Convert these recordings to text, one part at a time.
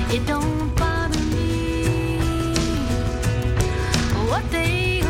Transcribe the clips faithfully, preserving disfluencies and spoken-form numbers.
It don't bother me what they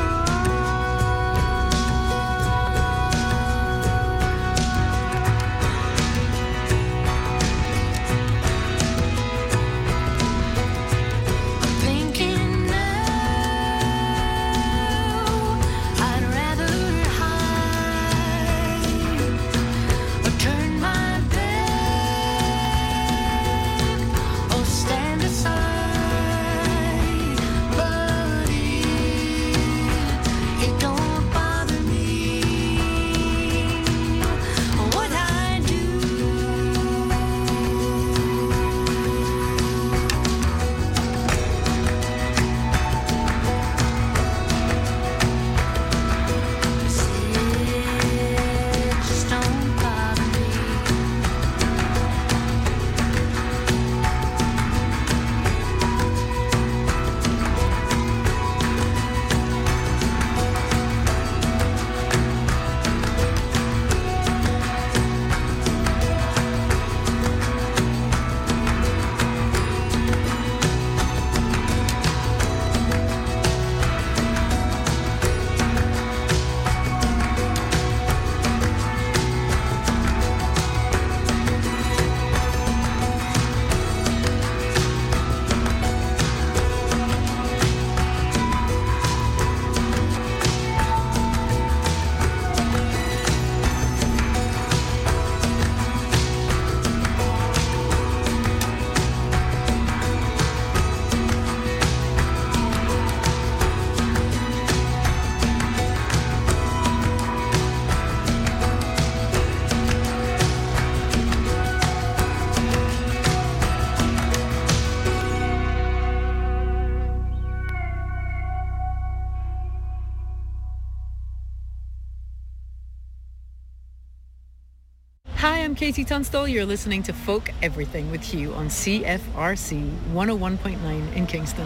Hi, I'm Katie Tunstall. You're listening to Folk Everything with Hugh on C F R C one oh one point nine in Kingston.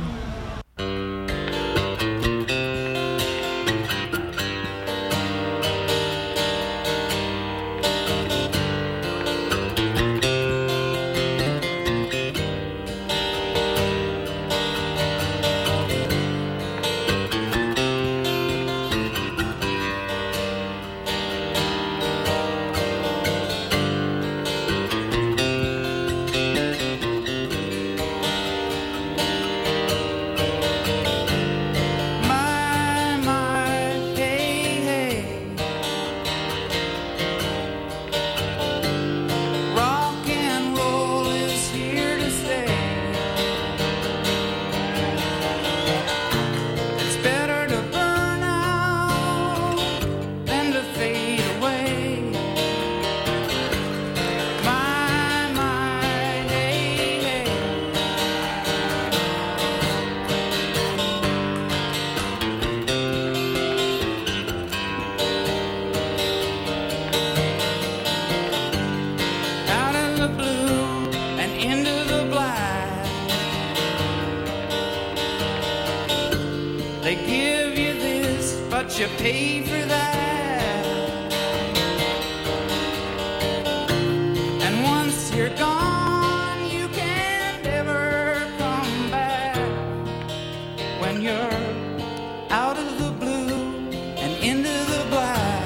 You pay for that, and once you're gone, you can't ever come back. When you're out of the blue and into the black.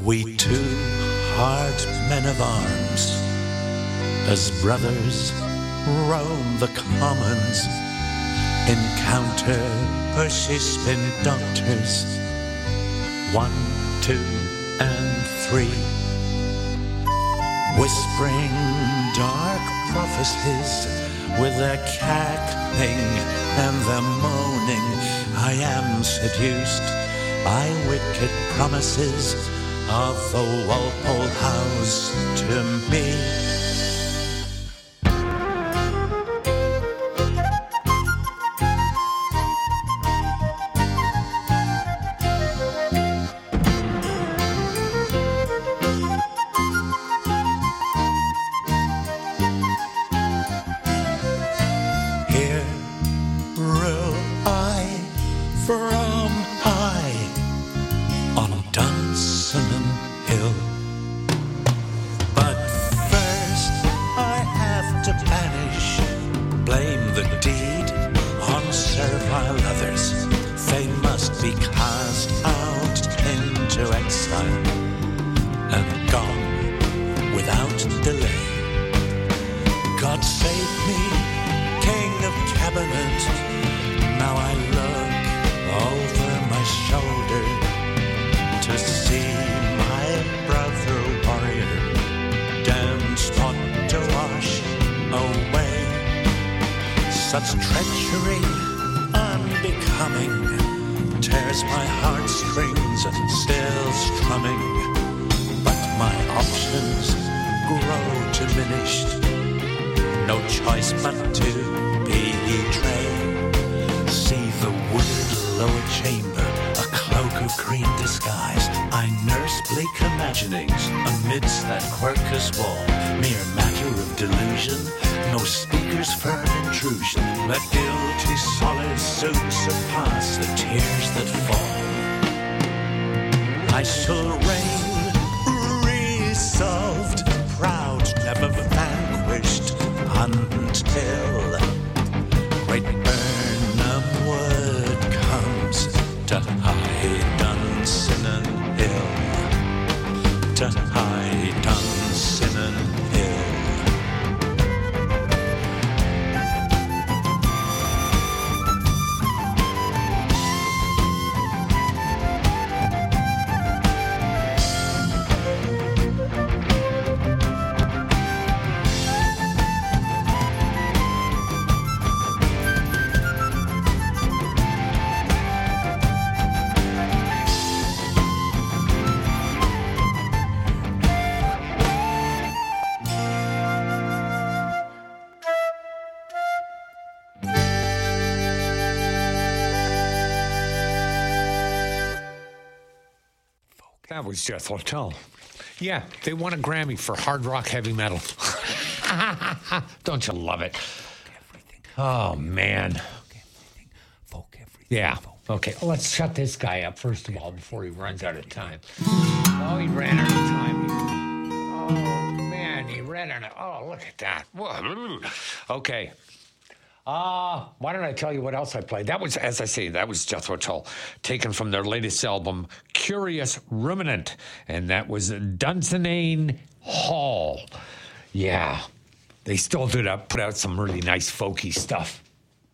We two hard men of arms, as brothers roam the commons, encounter persistent doctors, one, two, and three, whispering dark prophecies with their cackling and their moaning. I am seduced by wicked promises of the Walpole House to me. Here rule I from high on Dunsinane Hill. But first I have to banish, blame the deed on servile others. They must be cast out into exile and gone without delay. God save me, King of Cabinet. Now I look over my shoulder to see my brother warrior down spot to wash away. Such treachery unbecoming tears my heartstrings still strumming, but my options grow diminished. No choice but to betray. See the wooded lower chamber, a cloak of green disguise. I nurse bleak imaginings amidst that quercus wall. Mere matter of delusion, no speaker's firm intrusion. Let guilty solids soon surpass the tears that fall. I shall reign resolved, proud, never vanquished, until great Burnham Wood comes to high Dunsinane Hill, to high Dunsinane Hill. That was Jethro Tull. Yeah, they won a Grammy for hard rock heavy metal. Don't you love it? Oh, man. Yeah. Okay, well, let's shut this guy up, first of all, before he runs out of time. Oh, he ran out of time. Oh, man, he ran out of... Oh, look at that. Whoa. Okay. Uh, why don't I tell you what else I played? That was, as I say, that was Jethro Tull, taken from their latest album, Curious Ruminant, and that was Dunsinane Hall. Yeah, they still did up, put out some really nice folky stuff.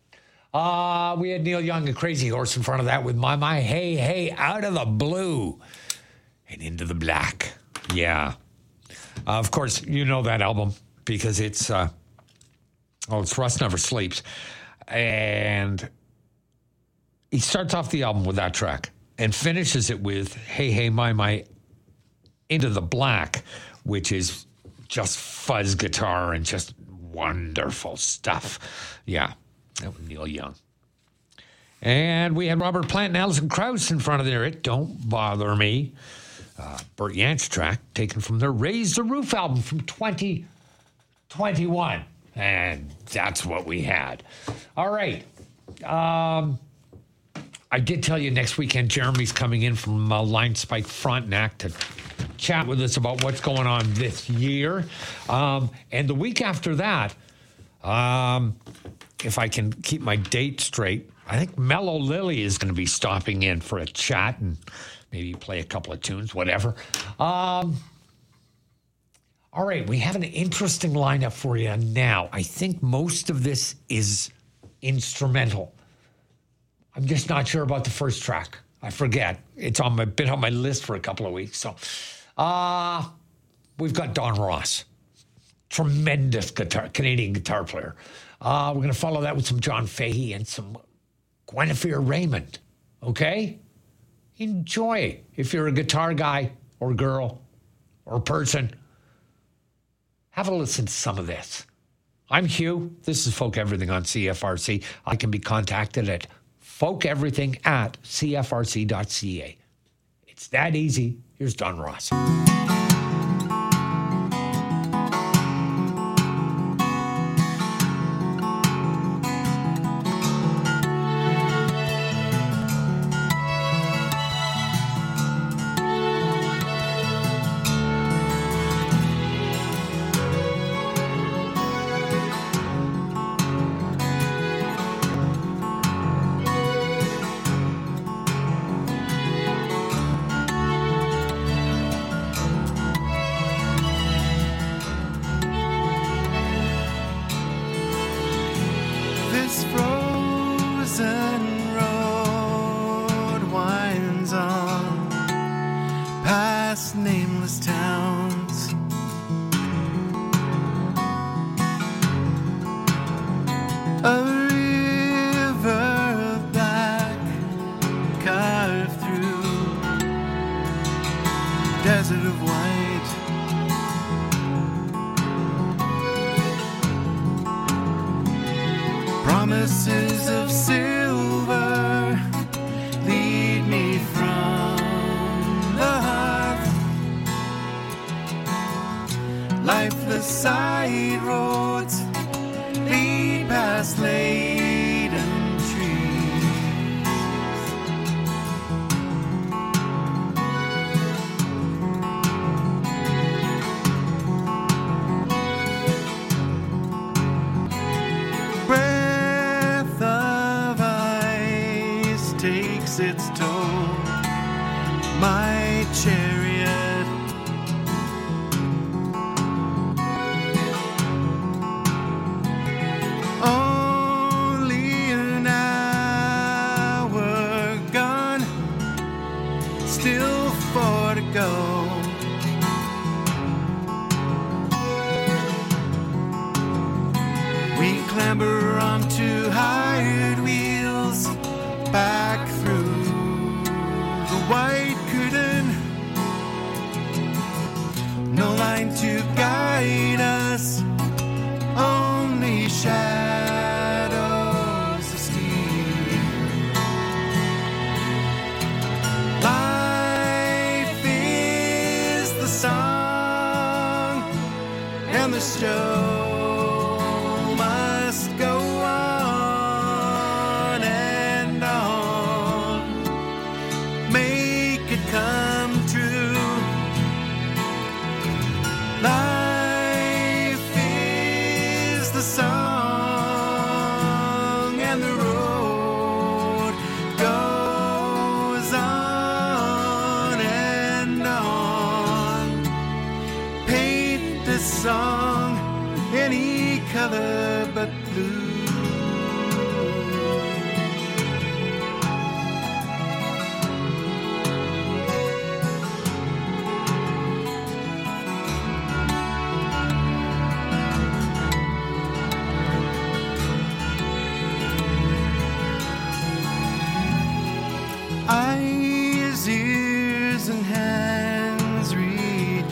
Uh, we had Neil Young and Crazy Horse in front of that with My My Hey Hey, Out of the Blue and Into the Black. Yeah. Uh, of course, you know that album because it's... Uh, Oh, it's Rust Never Sleeps. And he starts off the album with that track and finishes it with Hey, Hey, My, My, Into the Black, which is just fuzz guitar and just wonderful stuff. Yeah, that was Neil Young. And we had Robert Plant and Alison Krauss in front of there. It Don't Bother Me. Uh, Burt Yance track taken from their Raise the Roof album from twenty twenty-one. And that's what we had. All right. Um, I did tell you next weekend Jeremy's coming in from uh, Line Spike Frontenac to chat with us about what's going on this year. Um, and the week after that, um, if I can keep my date straight, I think Mellow Lily is going to be stopping in for a chat and maybe play a couple of tunes, whatever. Um, all right, we have an interesting lineup for you now. I think most of this is instrumental. I'm just not sure about the first track. I forget. It's on my been on my list for a couple of weeks. So, uh, we've got Don Ross, tremendous guitar, Canadian guitar player. Uh, we're going to follow that with some John Fahey and some Guinevere Raymond. Okay, enjoy if you're a guitar guy or girl or person. Have a listen to some of this. I'm Hugh. This is Folk Everything on C F R C. I can be contacted at folkeverything at c f r c dot c a. It's that easy. Here's Don Ross.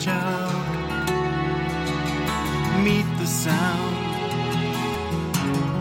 Meet the sound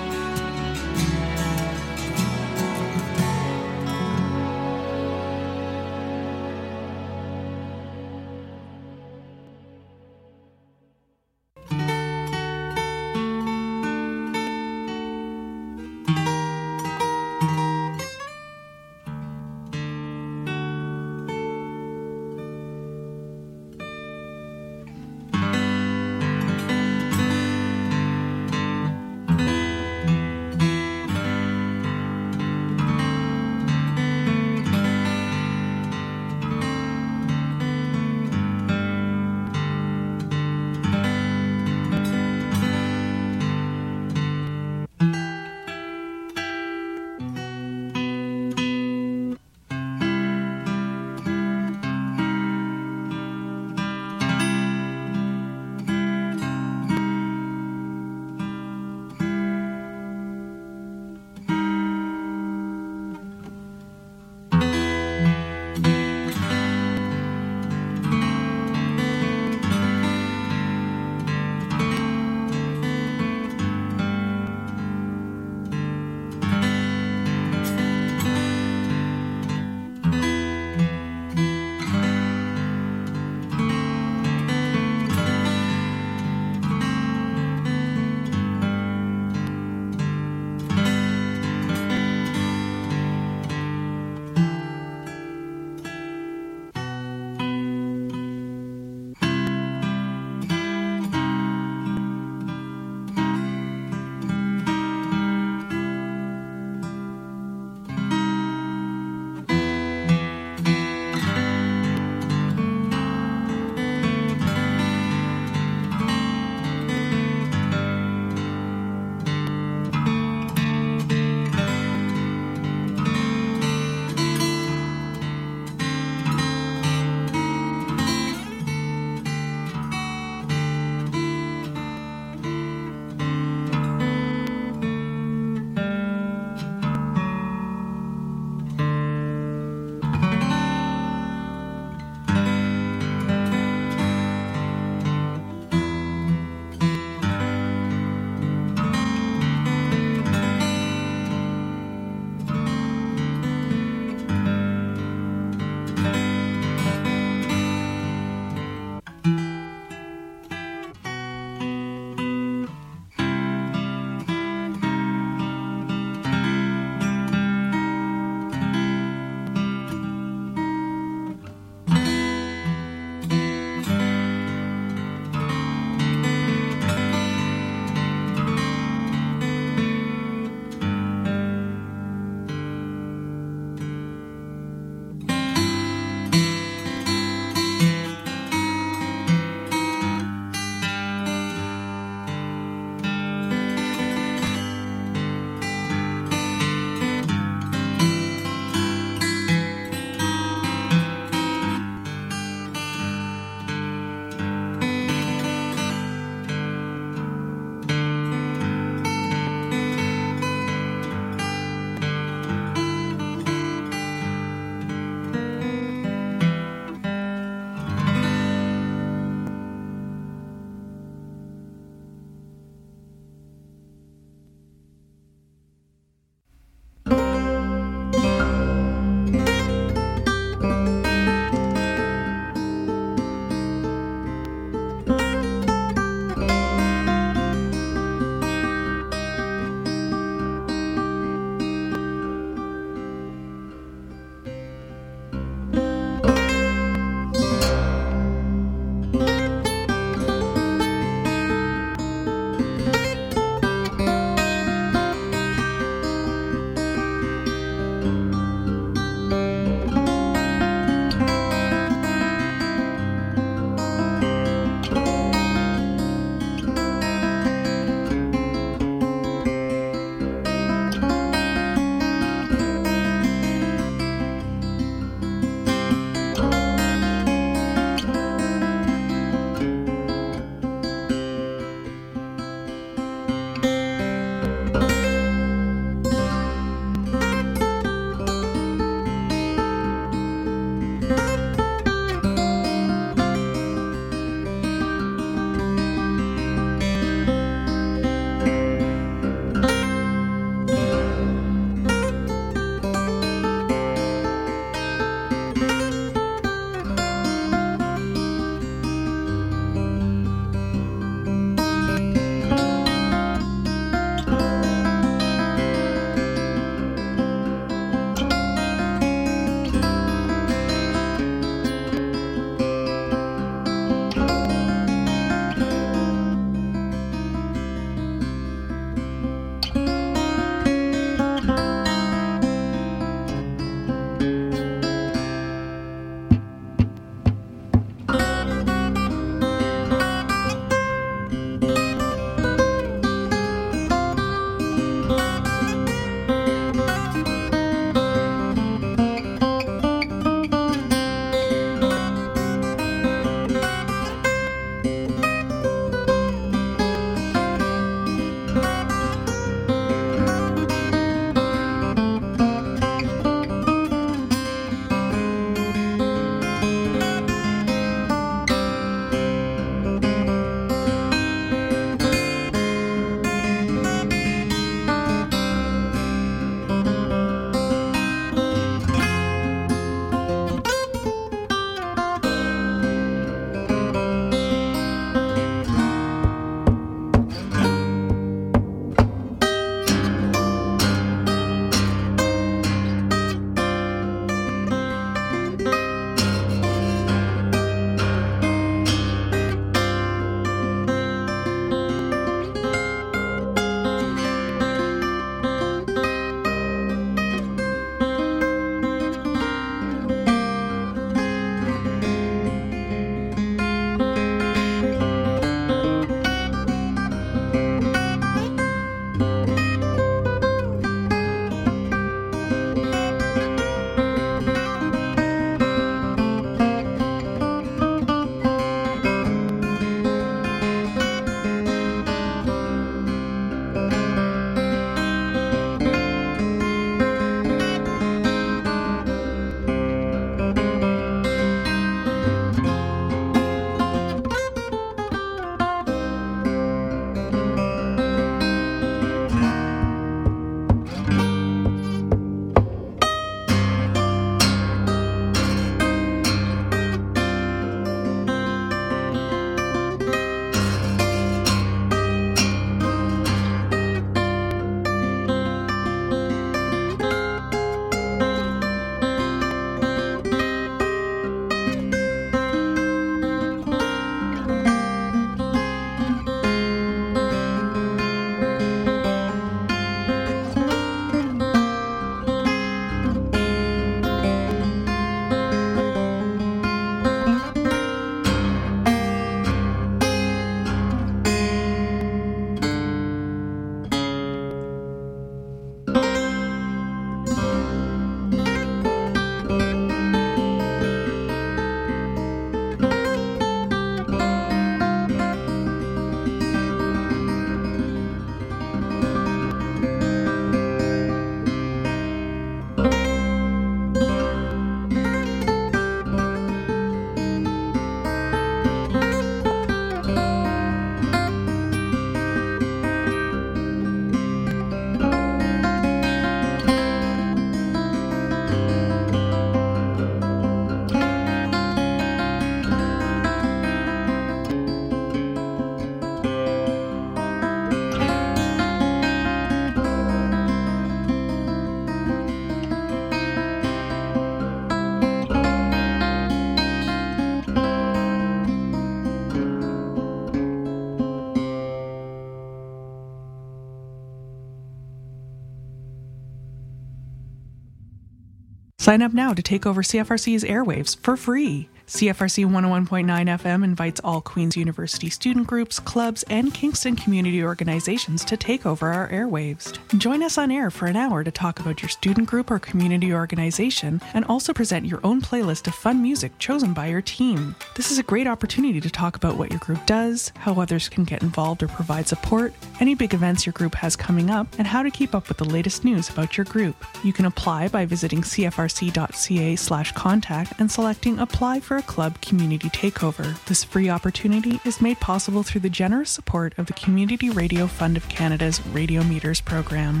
Sign up now to take over C F R C's airwaves for free. C F R C one oh one point nine F M invites all Queen's University student groups, clubs, and Kingston community organizations to take over our airwaves. Join us on air for an hour to talk about your student group or community organization and also present your own playlist of fun music chosen by your team. This is a great opportunity to talk about what your group does, how others can get involved or provide support, any big events your group has coming up, and how to keep up with the latest news about your group. You can apply by visiting c f r c dot c a slash contact and selecting Apply for a Club Community Takeover. This free opportunity is made possible through the generous support of the Community Radio Fund of Canada's Radio Meters program.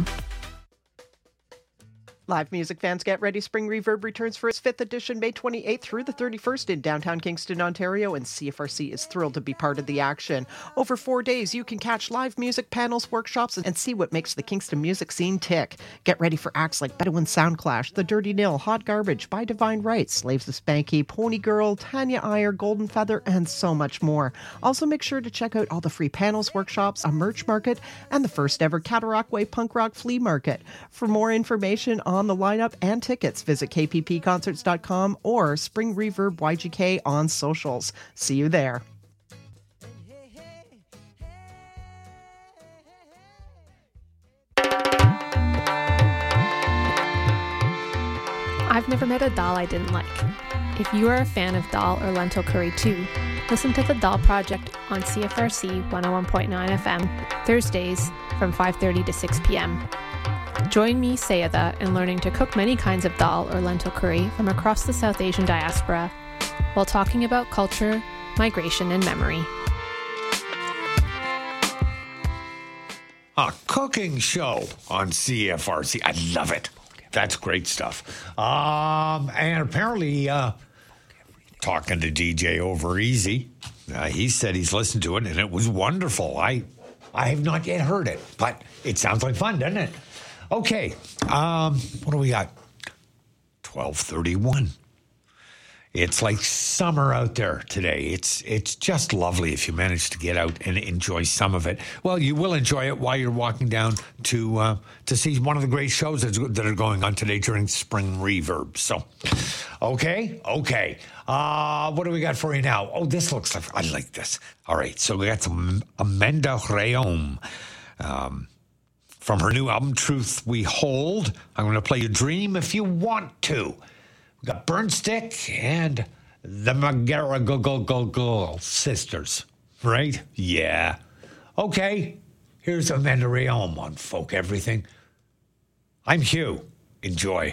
Live music fans, get ready. Spring Reverb returns for its fifth edition May twenty-eighth through the thirty-first in downtown Kingston, Ontario, and C F R C is thrilled to be part of the action. Over four days, you can catch live music, panels, workshops, and see what makes the Kingston music scene tick. Get ready for acts like Bedouin Soundclash, The Dirty Nil, Hot Garbage, By Divine Rights, Slaves of Spanky, Pony Girl, Tanya Iyer, Golden Feather, and so much more. Also, make sure to check out all the free panels, workshops, a merch market, and the first ever Cataract Way Punk Rock Flea Market. For more information on the lineup and tickets, visit k p p concerts dot com or Spring Reverb Y G K on socials. See you there. I've never met a dal I didn't like. If you are a fan of dal or lentil curry too, listen to The Dal Project on C F R C one oh one point nine F M, Thursdays from five thirty to six p.m. Join me, Sayada, in learning to cook many kinds of dal or lentil curry from across the South Asian diaspora while talking about culture, migration, and memory. A cooking show on C F R C. I love it. That's great stuff. Um, and apparently, uh, talking to D J Over Easy, uh, he said he's listened to it and it was wonderful. I, I have not yet heard it, but it sounds like fun, doesn't it? Okay, um, what do we got? twelve thirty-one. It's like summer out there today. It's it's just lovely if you manage to get out and enjoy some of it. Well, you will enjoy it while you're walking down to uh, to see one of the great shows that's, that are going on today during Spring Reverb. So, okay, okay. Uh, what do we got for you now? Oh, this looks like, I like this. All right, so we got some Amanda Rayom. Um From her new album, Truth We Hold. I'm going to play you Dream If You Want To. We got Burnstick and the McGarrigle sisters, right? Yeah. Okay, here's Amanda Rayom on Folk Everything. I'm Hugh. Enjoy.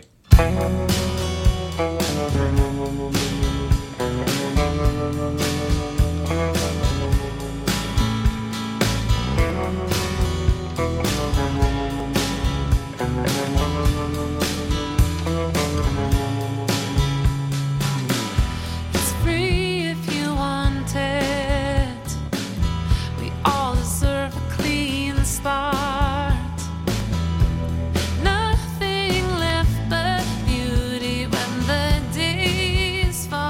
Nothing left but beauty when the days fall.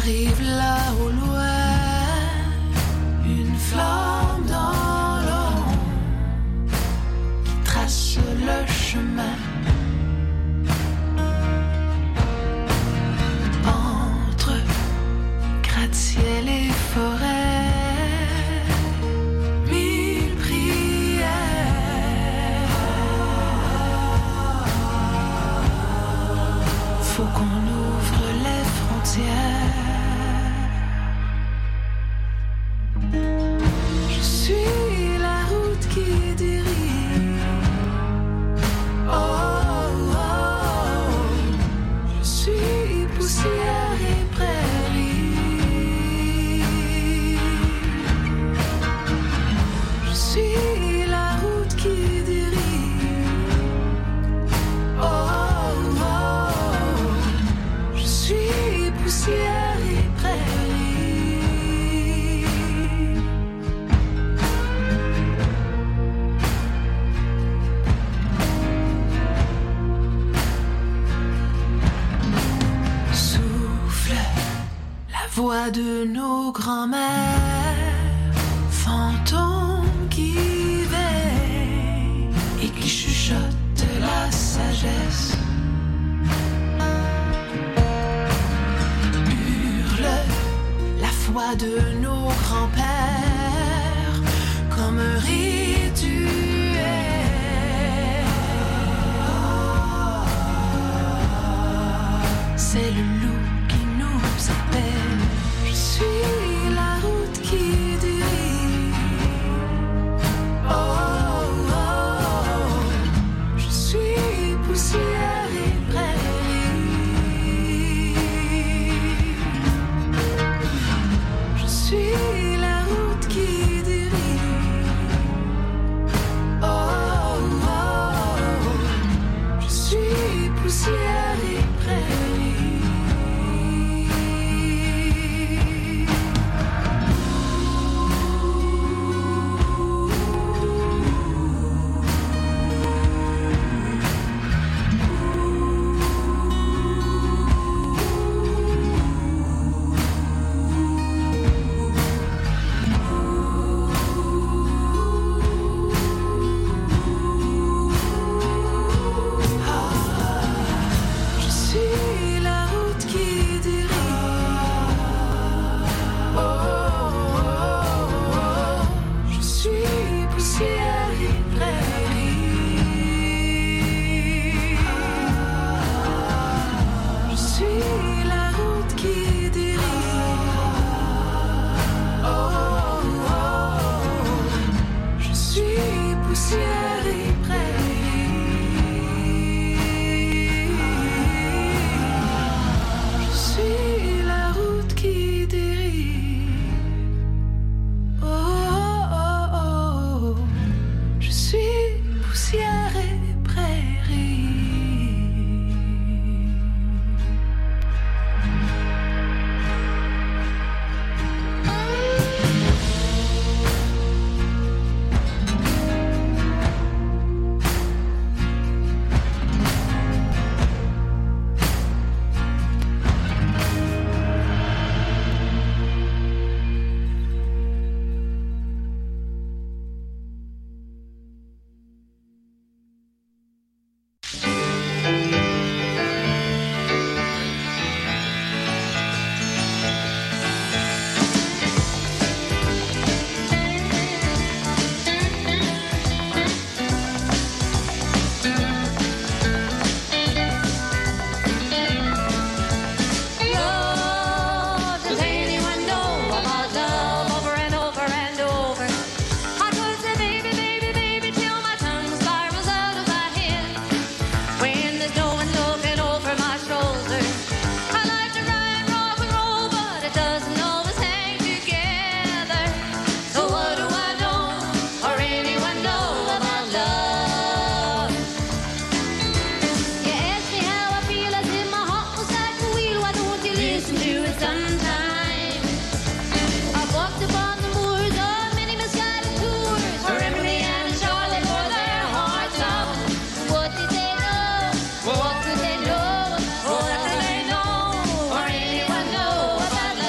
J'arrive là au loin, une flamme dans l'ombre qui trace le chemin entre gratte-ciel et forêt. Mille prières, faut qu'on ouvre les frontières. Je suis la route qui dirige. Oh, oh, oh. Je suis poussière et prairie. Je suis la route qui dirige. Oh, oh, oh. Je suis poussière et prairie. Souffle la voix de nos grands-mères, fantômes qui veillent et qui chuchotent la sagesse. Hurle la foi de nos grands-pères comme un rituel. C'est le loup qui nous appelle. Je suis la route qui dirige. Oh, oh, oh. Je suis poussière et prairie. Je suis la route qui dirige. Oh, oh, oh. Je suis poussière et prairie. Je suis la route qui dirige. Oh, oh, oh. Je suis poussière et prairie. Je suis la route qui dirige. Oh, oh, oh. Je suis poussière et prairie. Je suis la route qui dirige. Oh, oh, oh. Je suis poussière et prairie. Love, does anyone know about love over and over and over? I could say baby, baby, baby till my tongue spirals out of my head. When there's no one looking over my shoulder, I like to ride rock and roll, but it doesn't always hang together. So what do I know, or anyone know about love? You ask me how I feel as if my heart was like a wheel. Why don't you listen to it sometime? I've walked upon the moors on many misguided tours, for Emily and Charlotte for their hearts out. What did they know? What did they know? What did they know? Or anyone know about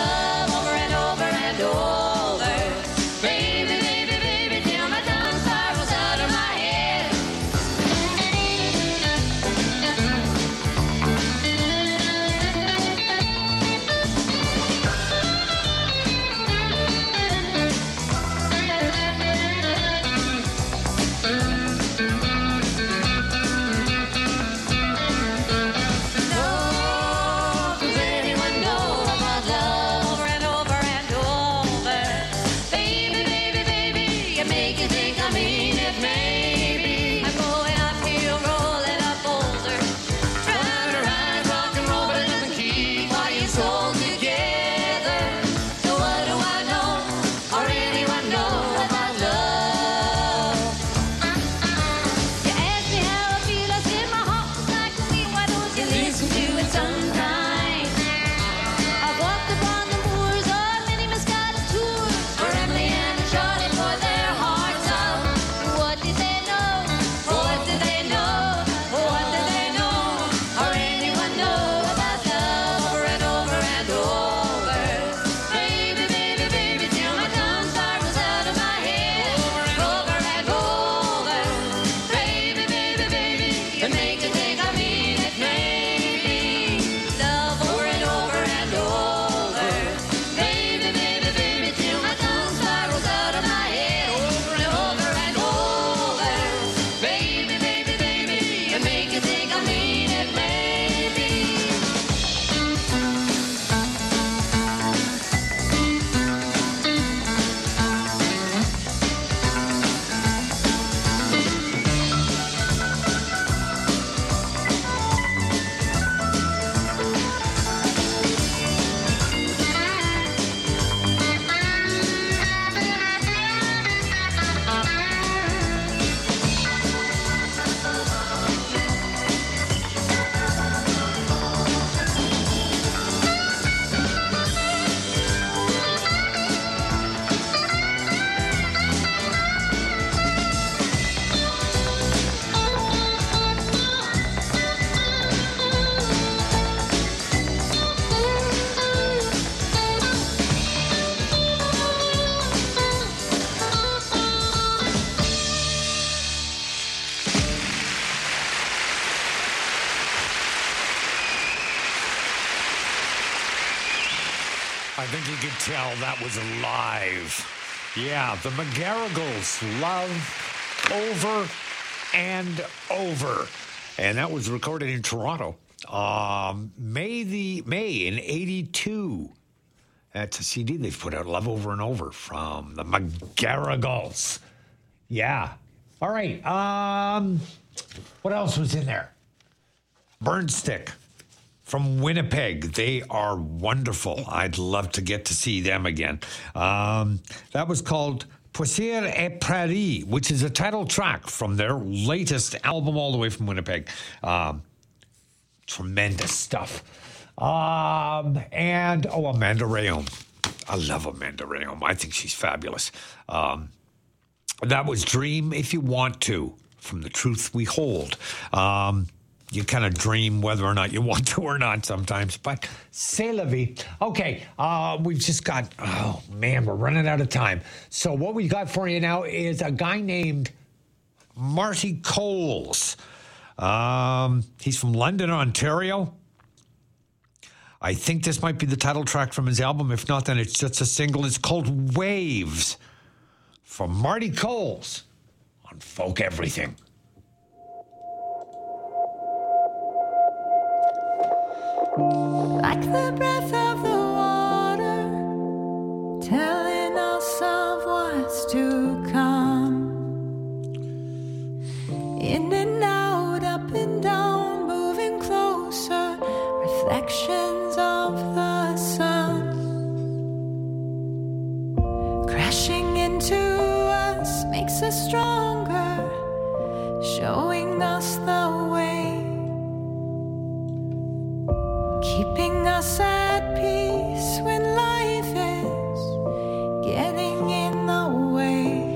I think you could tell that was live. Yeah, the McGarrigles, Love Over and Over. And that was recorded in Toronto. Um, May the May in eighty-two. That's a C D they've put out, Love Over and Over, from the McGarrigles. Yeah. All right. Um, what else was in there? Burnstick from Winnipeg. They are wonderful. I'd love to get to see them again. Um, that was called Poussière et Prairie, which is a title track from their latest album, all the way from Winnipeg. Um, tremendous stuff. Um, and, oh, Amanda Rayom. I love Amanda Rayom. I think she's fabulous. Um, that was Dream If You Want To, from The Truth We Hold. Um, you kind of dream whether or not you want to or not sometimes, but c'est la vie. Okay, uh, we've just got, oh man, we're running out of time. So what we got for you now is a guy named Marty Coles. Um, he's from London, Ontario. I think this might be the title track from his album. If not, then it's just a single. It's called Waves, from Marty Coles on Folk Everything. Like the breath of the water, telling us of what's to come. In and out, up and down, moving closer, reflections of the sun. Crashing into us makes us stronger, showing us the way. Keeping us at peace when life is getting in the way.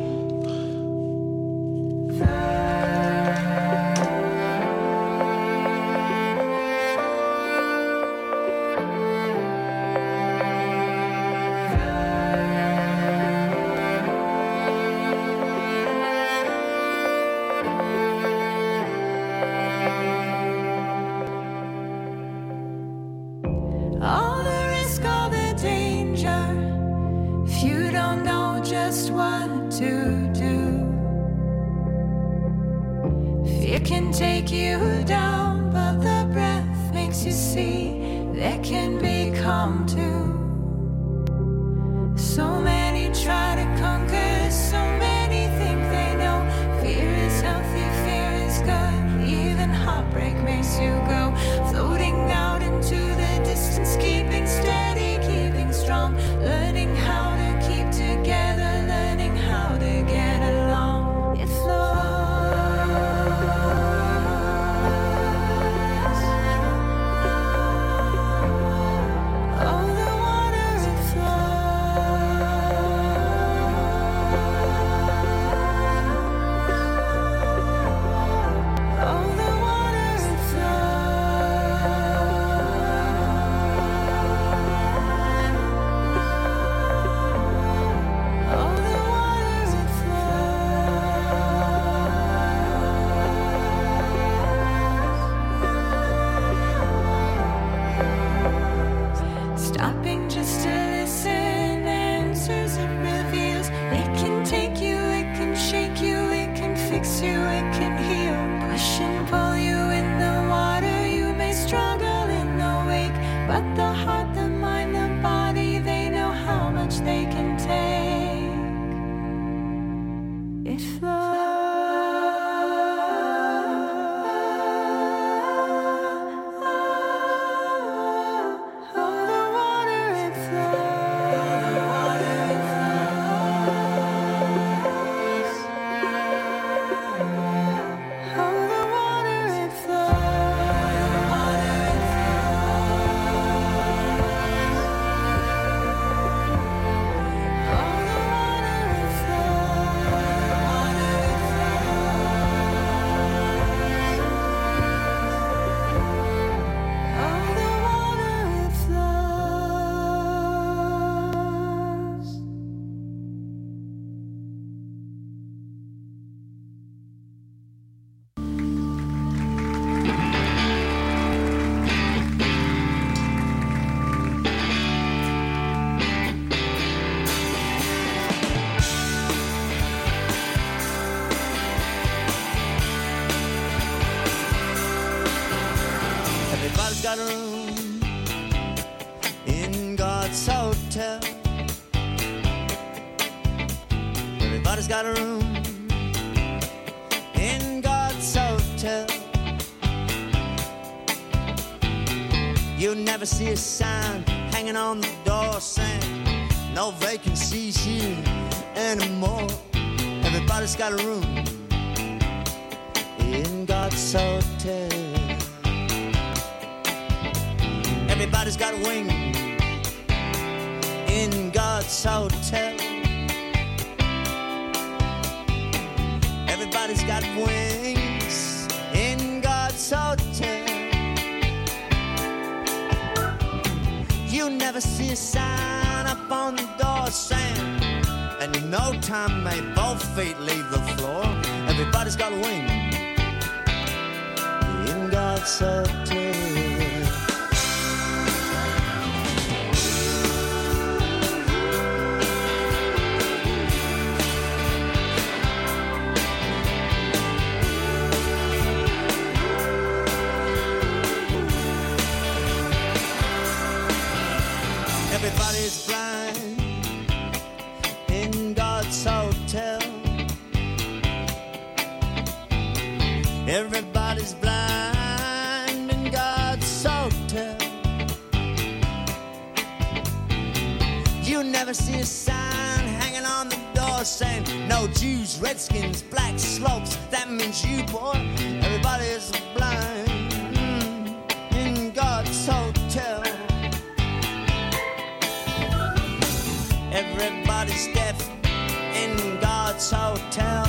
All the risk, all the danger, if you don't know just what to do. Fear can take you down, but the breath makes you see there can be calm too. So many try to conquer, so many think they know. Fear is healthy, fear is good, even heartbreak makes you go. Floating out into the distance, keeping steady, keeping strong, learning how to keep together, learning how to get along. It flows. Oh, the hotel. Everybody's got a room in God's hotel. You'll never see a sign hanging on the door saying no vacancies here anymore. Everybody's got a room in God's hotel. Everybody's got a wing in God's hotel. Everybody's got wings in God's hotel. You never see a sign up on the door saying, and in no time may both feet leave the floor. Everybody's got a wing in God's hotel. Everybody's blind in God's hotel. Everybody's blind in God's hotel. You never see a sign hanging on the door saying no Jews, Redskins, Black Slopes. That means you, boy. Everybody's blind in God's hotel. Everybody's deaf in God's hotel.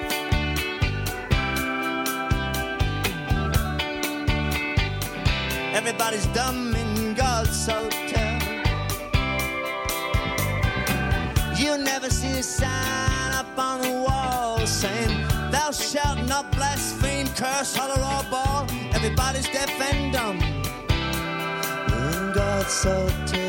Everybody's dumb in God's hotel. You'll never see a sign up on the wall saying thou shalt not blaspheme, curse, holler or bawl. Everybody's deaf and dumb in God's hotel.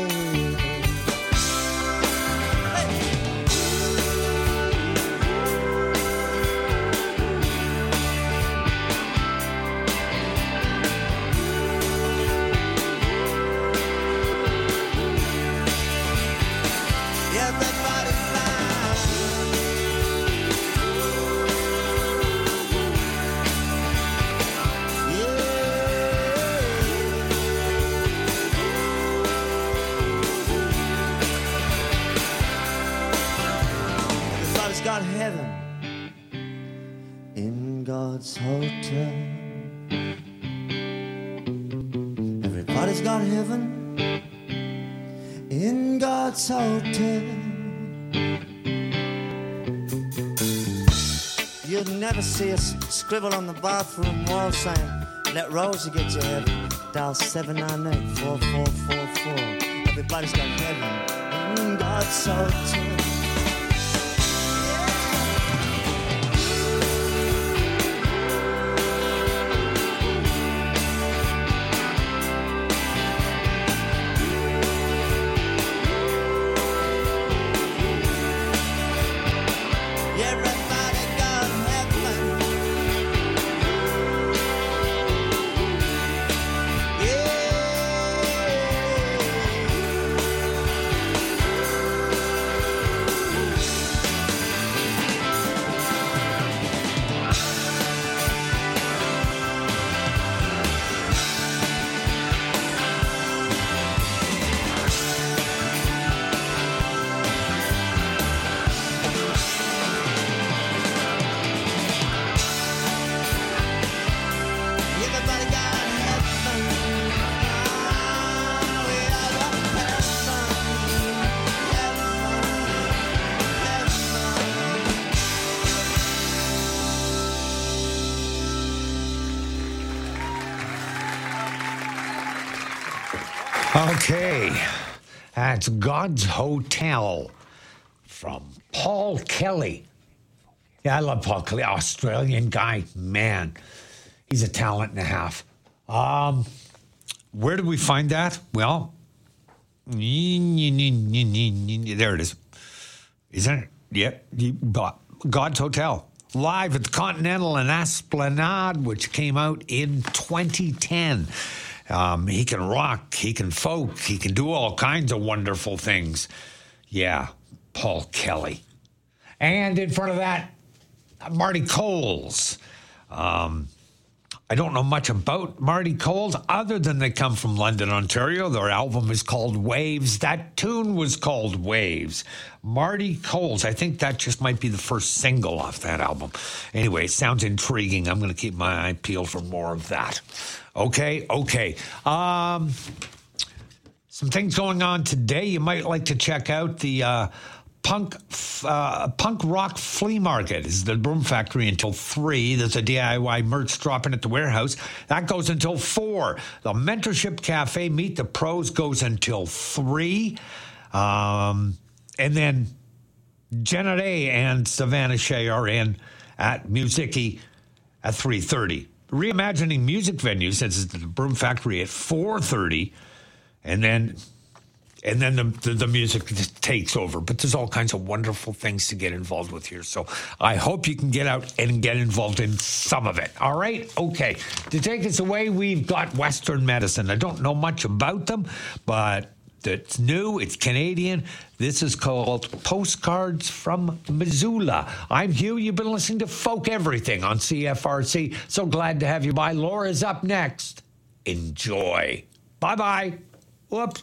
Got heaven in God's hotel. Everybody's got heaven in God's hotel. You'll never see us scribble on the bathroom wall saying let Rosie get you heaven. Dial seven nine eight, four four four four. Everybody's got heaven in God's hotel. Okay, that's God's Hotel from Paul Kelly. Yeah, I love Paul Kelly, Australian guy. Man, he's a talent and a half. Um, where did we find that? Well, there it is. Isn't it? Yep. God's Hotel. Live at the Continental in Esplanade, which came out in twenty ten. Um, he can rock, he can folk, he can do all kinds of wonderful things. Yeah, Paul Kelly. And in front of that, Marty Coles. Um, I don't know much about Marty Coles other than they come from London, Ontario. Their album is called Waves. That tune was called Waves. Marty Coles. I think that just might be the first single off that album. Anyway, it sounds intriguing. I'm going to keep my eye peeled for more of that. Okay, okay. Um, some things going on today. You might like to check out the uh, Punk uh, Punk Rock Flea Market. Is the Broom Factory until three. There's a D I Y merch dropping at the warehouse. That goes until four. The Mentorship Cafe Meet the Pros goes until three. Um, and then Janet A. and Savannah Shea are in at Musiki at three thirty. Reimagining Music Venues says it's the Broom Factory at four thirty. And then... And then the, the the music just takes over. But there's all kinds of wonderful things to get involved with here. So I hope you can get out and get involved in some of it. All right? Okay. To take us away, we've got Western Medicine. I don't know much about them, but it's new. It's Canadian. This is called Postcards from Missoula. I'm Hugh. You've been listening to Folk Everything on C F R C. So glad to have you by. Laura's up next. Enjoy. Bye-bye. Whoops.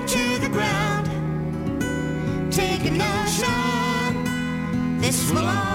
This will all